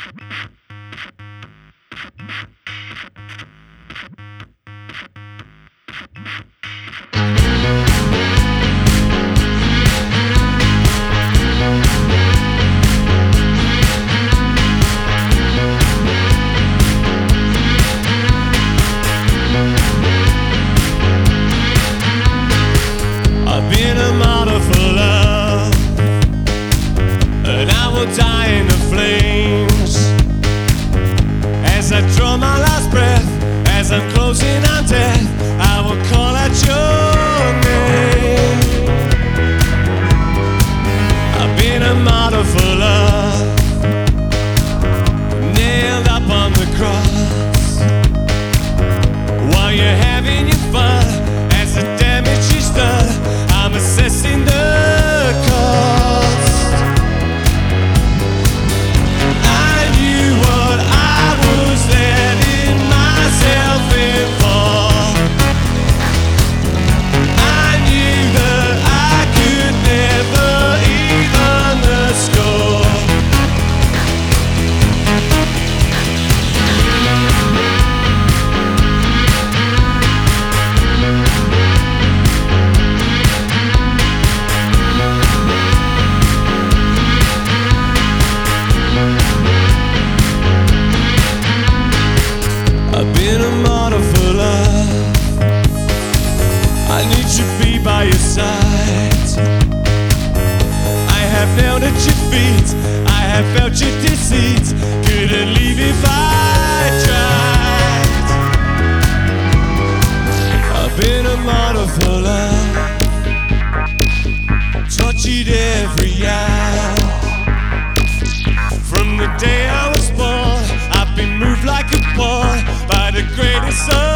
I've been a martyr for love, and I will die in the flames as I draw my last breath. As I'm closing on death, I will call out your name. I've been a martyr for love, nailed up on the cross, while you're having your fun. As the damage is done, I'm assessing the cost. I knew what I was letting myself in for. I knew that I could never even the score. I've been a martyr for love. I need to be by your side. I have knelt at your feet, I have felt your deceit. Couldn't leave if I tried. I've been a martyr for love, tortured every hour. From the day I was born, I've been moved like a pawn by the greatest of